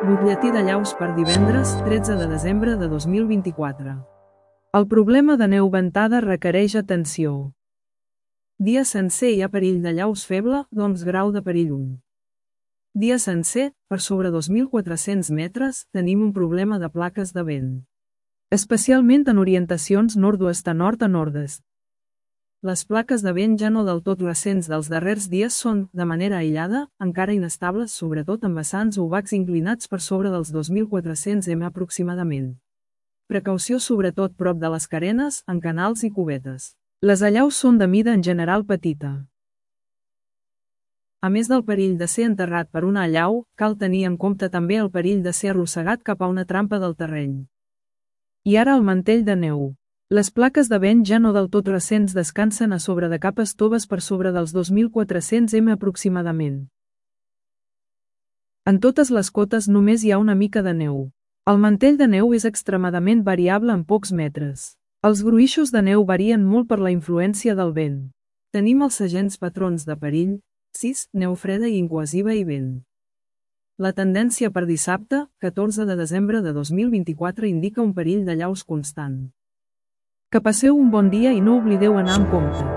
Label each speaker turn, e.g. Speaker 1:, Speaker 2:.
Speaker 1: Butlletí de llaus per divendres, 13 de desembre de 2024. El problema de neu ventada requereix atenció. Dia sencer hi ha perill de llaus feble, doncs grau de perill 1. Dia sencer, per sobre 2.400 metres, tenim un problema de plaques de vent. Especialment en orientacions nord-oest a nord a nord-est. Les plaques de vent ja no del tot recents dels darrers dies són, de manera aïllada, encara inestables sobretot en vessants obacs inclinats per sobre dels 2.400 m aproximadament. Precaució sobretot prop de les carenes, en canals i cubetes. Les allaus són de mida en general petita. A més del perill de ser enterrat per una allau, cal tenir en compte també el perill de ser arrossegat cap a una trampa del terreny. I ara el mantell de neu. Les plaques de vent ja no del tot recents descansen a sobre de capes toves per sobre dels 2.400 m aproximadament. En totes les cotes només hi ha una mica de neu. El mantell de neu és extremadament variable en pocs metres. Els gruixos de neu varien molt per la influència del vent. Tenim els segents patrons de perill, 6, neu freda i incohesiva i vent. La tendència per dissabte, 14 de desembre de 2024 indica un perill de llaus constant. Que passeu un bon dia i no oblideu anar amb compte.